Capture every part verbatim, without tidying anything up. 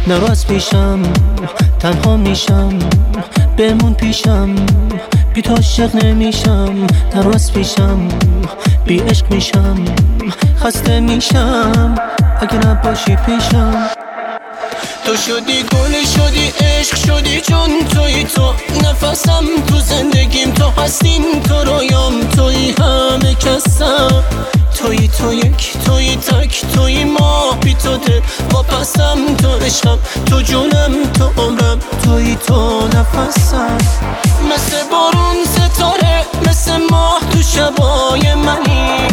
نرو از پیشم، تنها میشم، بمون پیشم، بی تو عاشق نمیشم. نرو از پیشم، بی عشق میشم، خسته میشم اگه نباشی پیشم. تو شدی گل، شدی عشق، شدی چون توی تو نفسم، تو زندگیم تو هستین، تو رویام توی همه کسم. توی تو یک، توی تک، توی ما، بی تو دل واپسم. تو عشقم، تو جونم، تو عمرم، توی تو نفسم. مثل بارون ستاره، مثل ماه تو شبای منی،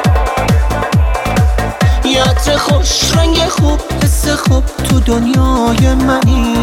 یه عطر خوش، رنگ خوب، حس خوب تو دنیای منی.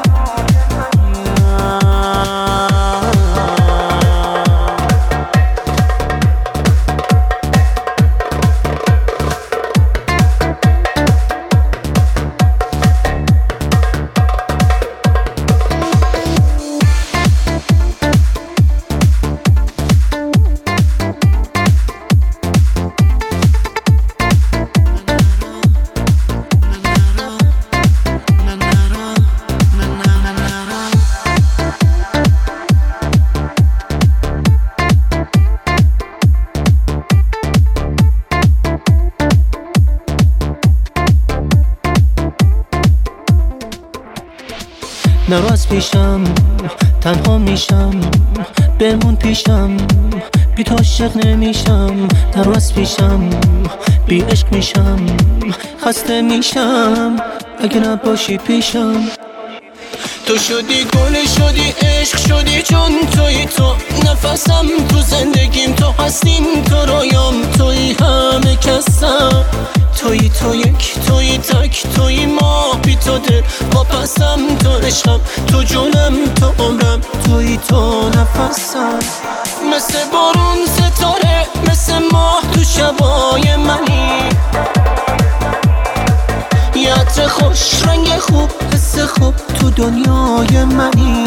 نرو از پیشم، تنها میشم، بمون پیشم، بی تو عاشق نمیشم. نرو از پیشم، بی عشق میشم، خسته میشم اگه نباشی پیشم. تو شدی گل، شدی عشق، شدی چون توی تو نفسم، تو زندگیم تو هستین، تو رویام توی همه کسم. توی تو یک، توی تک، توی ما، بی تو دل واپسم. تو عشقم، تو جونم، تو عمرم، توی تو نفسم. مثل بارون ستاره، مثل ماه تو شبای منی، یه عطر خوش، رنگ خوب، حس خوب تو دنیای منی.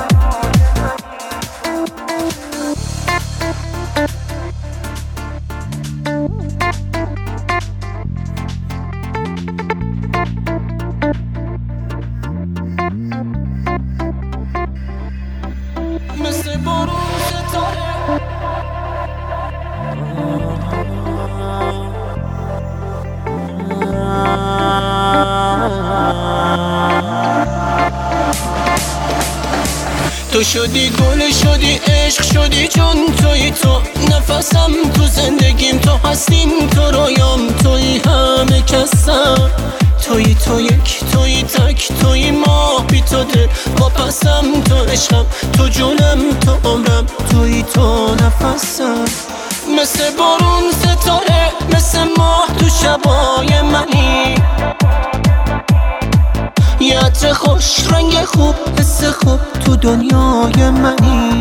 مثل بارون ستاره، تو شدی گل، شدی عشق، شدی چون توی تو نفسم، تو زندگیم تو هستین، تو رویام توی همه کسم. توی تو یک، توی تک، توی ما، بی تو دل واپسم. تو عشقم، تو جونم، تو عمرم، توی تو نفسم. مثل بارون ستاره، مثل ماه تو شبای منی، یه عطر خوش، رنگ خوب، حس خوب تو دنیای منی.